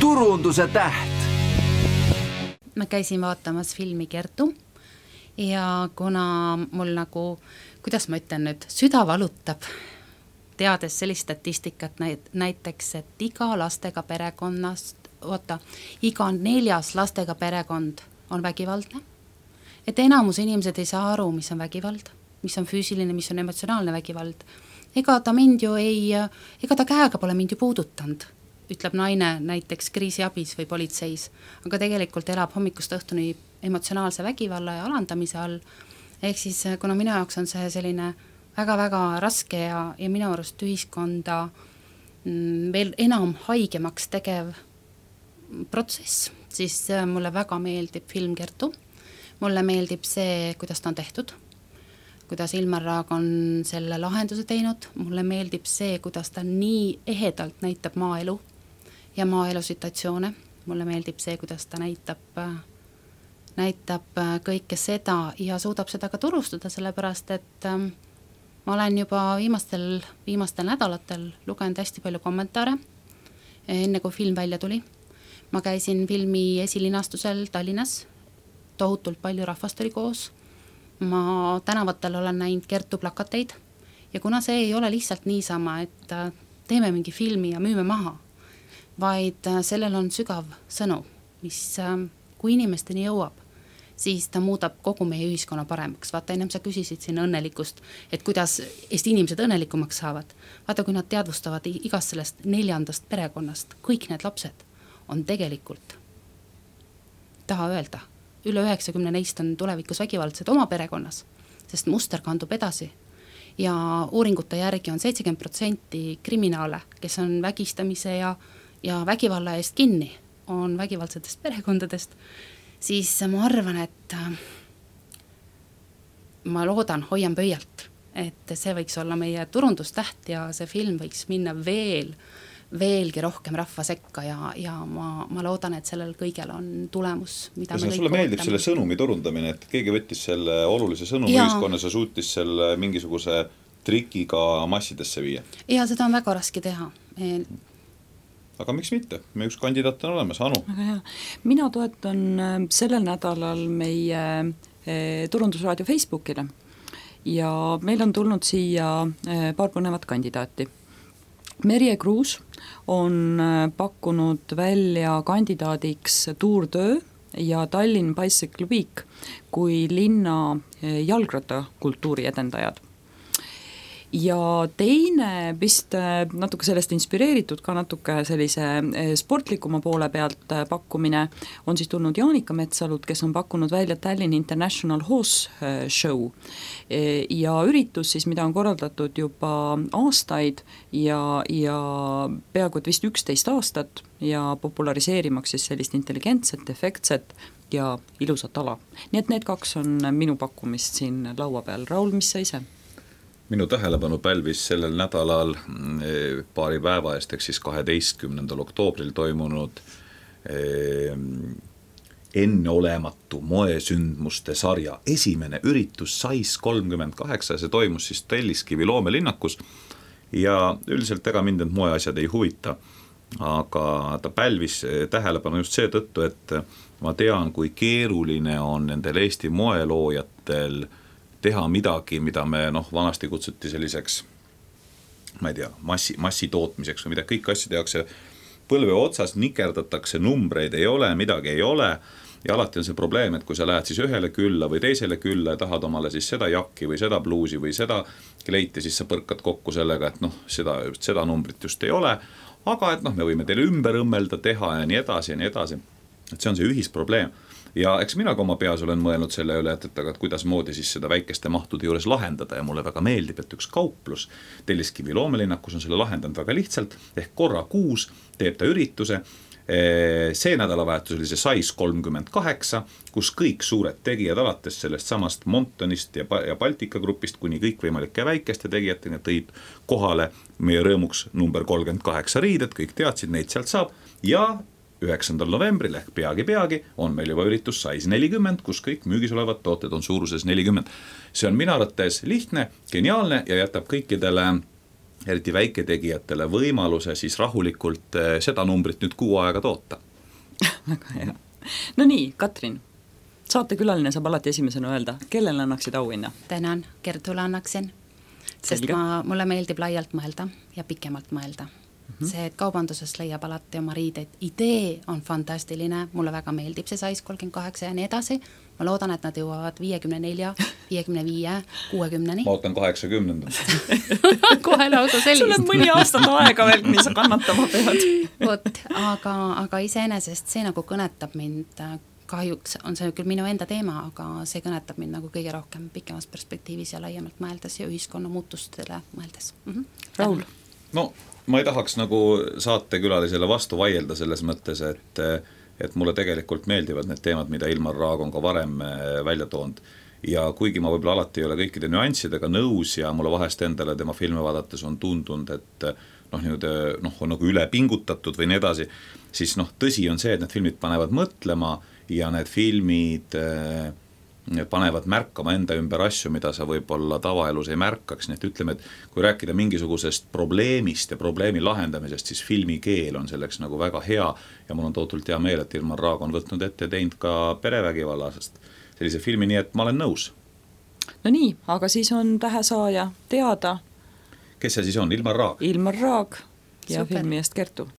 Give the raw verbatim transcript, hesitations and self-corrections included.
turunduse täht. Ma käisin vaatamas filmi Kertu ja kuna mul nagu, kuidas ma ütlen nüüd, süda valutab, teades sellist statistikat näiteks, et iga lastega perekonnast, oota, iga neljas lastega perekond on vägivaldne, et enamus inimesed ei saa aru, mis on vägivald, mis on füüsiline, mis on emotsionaalne vägivald. Ega ta mind ju ei, ega ta käega pole mind ju puudutanud, ütleb naine näiteks kriisiabis või politseis, aga tegelikult elab hommikust õhtuni emotsionaalse vägivalla ja alandamise all. Ehk siis, kuna minu jaoks on see selline väga-väga raske ja, ja minu arust ühiskonda veel enam haigemaks tegev protsess, siis mulle väga meeldib film Kertu. Mulle meeldib see, kuidas ta on tehtud, kuidas Ilmar Raag on selle lahenduse teinud. Mulle meeldib see, kuidas ta nii ehedalt näitab maaelu ja maaelu situatsioone. Mulle meeldib see, kuidas ta näitab, näitab kõike seda ja suudab seda ka turustada, sellepärast, et ma olen juba viimastel, viimastel nädalatel lugenud hästi palju kommentaare, enne kui film välja tuli. Ma käisin filmi esilinastusel Tallinnas, tohutult palju rahvast oli koos. Ma tänavatel olen näinud Kertu plakateid ja kuna see ei ole lihtsalt niisama, et teeme mingi filmi ja müüme maha, vaid sellel on sügav sõnu, mis kui inimesteni jõuab, siis ta muudab kogu meie ühiskonna paremaks. Vaata, ennem sa küsisid siin õnnelikust, et kuidas Eesti inimesed õnnelikumaks saavad. Vaata, kui nad teadvustavad igast sellest neljandast perekonnast, kõik need lapsed on tegelikult, taha öelda, üle üheksakümne neist on tulevikus vägivaldsed oma perekonnas, sest muster kandub edasi. Ja uuringute järgi on seitsekümmend protsenti kriminaale, kes on vägistamise ja, ja vägivalla eest kinni, on vägivaldsetest perekondadest, siis ma arvan, et ma loodan, hoian pöialt, et see võiks olla meie turundustäht ja see film võiks minna veel veelgi rohkem rahva sekka ja, ja ma, ma loodan, et sellel kõigel on tulemus, mida me kõik sulle meeldib ootame. Selle sõnumi turundamine, et keegi võttis selle olulise sõnumi ja. Ühiskonnas ja suutis selle mingisuguse trikiga massidesse viia? Ja seda on väga raske teha. Aga miks mitte? Me üks kandidaat on olemas, Anu. Mina toetan sellel nädalal meie turundusraadio Facebookile ja meil on tulnud siia paar põnevat kandidaati. Merje Kruus on pakkunud välja kandidaadiks Tuurtöö ja Tallinn Bicycle Week kui linna jalgrattakultuuri edendajad. Ja teine vist natuke sellest inspireeritud ka natuke sellise sportlikuma poole pealt pakkumine on siis tulnud Jaanika Metsalud, kes on pakkunud välja Tallinn International Horse Show ja üritus siis, mida on korraldatud juba aastaid ja, ja peaaegu et vist üksteist aastat ja populariseerimaks siis sellist intelligentset, efektset ja ilusat ala. Nii et need kaks on minu pakkumist siin laua peal. Raul, mis sa ise? Minu tähelepanu pälvis sellel nädalal paari päeva eest, ehk siis kaheteistkümnendal oktoobril toimunud enneolematu moesündmuste sarja esimene üritus Sais kolmkümmend kaheksa, see toimus siis Telliskivi loomelinnakus ja üldiselt ega mind need moeasjad ei huvita, aga ta pälvis tähelepanu just seetõttu, et ma tean, kui keeruline on nendel Eesti moeloojatel teha midagi, mida me noh, vanasti kutsuti selliseks, ma ei tea, massi, massitootmiseks või mida, kõik asju tehakse põlve otsas, nikerdatakse, numbreid ei ole, midagi ei ole ja alati on see probleem, et kui sa lähed siis ühele külla või teisele külla ja tahad omale siis seda jakki või seda bluusi või seda kleiti, siis sa põrkad kokku sellega, et noh, seda, seda numbrit just ei ole, aga et noh, me võime teile ümber õmmelda, teha ja nii edasi ja nii edasi, et see on see ühisprobleem. Ja eks mina ka oma peas olen mõelnud selle üle, et, et, et kuidas moodi siis seda väikeste mahtude juures lahendada ja mulle väga meeldib, et üks kauplus Telliskivi loomelinnakus on selle lahendanud väga lihtsalt, ehk korra kuus teeb ta ürituse. See nädalavahetus oli see Sais kolmkümmend kaheksa, kus kõik suured tegijad alates sellest samast Montonist ja, ja Baltika grupist kuni kõik võimalike väikeste tegijateni tõid kohale meie rõõmuks number kolmkümmend kaheksa riided, kõik teadsid, neid sealt saab ja üheksandal novembril ehk peagi-peagi on meil juba üritus Sais nelikümmend, kus kõik müügis olevad tooted on suuruses nelikümmend. See on minu arvates lihtne, geniaalne ja jätab kõikidele eriti väiketegijatele võimaluse siis rahulikult seda numbrit nüüd kuu aega toota. Väga hea. No nii, Katrin, saatekülaline saab alati esimesena öelda, kellele annaksid auhinna? Tänan, Gertule annaksin, sest ma, mulle meeldib laialt mõelda ja pikemalt mõelda. Mm-hmm. See, et kaubanduses leiab alati oma riideid, idee on fantastiline, mulle väga meeldib see sais kolmkümmend kaheksa ja nii edasi, ma loodan, et nad jõuavad viiekümne nelja, viiekümne viie, kuuekümneni. Ma ootan kaheksakümnenda. Kohe lausa sellist. Sul on mõni aastat aega veel, nii sa kannatama pead. Vot, aga, aga iseenesest see nagu kõnetab mind, kahjuks on see küll minu enda teema, aga see kõnetab mind nagu kõige rohkem pikemas perspektiivis ja laiemalt mõeldes ja ühiskonna muutustele mõeldes. Mm-hmm. Raul? No, ma ei tahaks nagu saatekülalisele vastu vaielda selles mõttes, et, et mulle tegelikult meeldivad need teemad, mida Ilmar Raag on ka varem välja toonud. Ja kuigi ma võib-olla alati ei ole kõikide nüanssidega nõus ja mulle vahest endale tema filme vaadates on tundunud, et noh, nüüd, noh, on nagu üle pingutatud või nii edasi, siis noh, tõsi on see, et need filmid panevad mõtlema ja need filmid panevad märkama enda ümber asju, mida sa võib-olla tavaelus ei märkaks, nii et ütleme, et kui rääkida mingisugusest probleemist ja probleemi lahendamisest, siis filmikeel on selleks nagu väga hea ja mul on tootult hea meel, et Ilmar Raag on võtnud ette teinud ka perevägivallasest sellise filmi, nii et ma olen nõus. No nii, aga siis on tähesaaja teada. Kes see siis on? Ilmar Raag? Ilmar Raag ja Super. Filmi eest Kertu.